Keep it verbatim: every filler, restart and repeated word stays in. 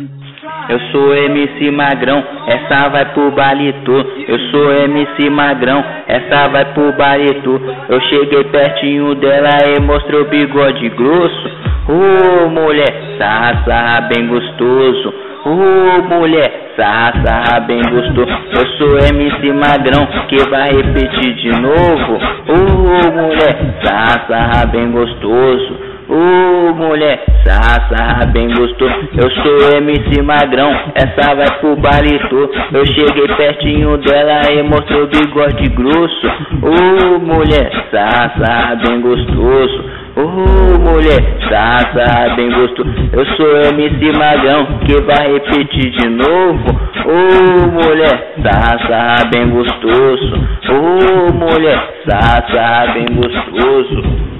Eu sou M C Magrão, essa vai pro Balito. Eu sou M C Magrão, essa vai pro Balito. Eu cheguei pertinho dela e mostrei o bigode grosso. Ô oh, mulher, sarra, sarra bem gostoso. Ô oh, mulher, sarra, sarra bem gostoso. Eu sou M C Magrão, que vai repetir de novo. Ô oh, mulher, sarra, sarra bem gostoso. Ô oh, mulher, sarra, sarra bem gostoso. Eu sou M C Magrão, essa vai pro Balito. Eu cheguei pertinho dela e mostrei o bigode grosso. Ô oh, mulher, sarra, sarra bem gostoso. Ô oh, mulher, sarra, sarra bem gostoso. Eu sou M C Magrão, que vai repetir de novo. Ô oh, mulher, sarra, sarra bem gostoso. Ô oh, mulher, sarra, sarra bem gostoso.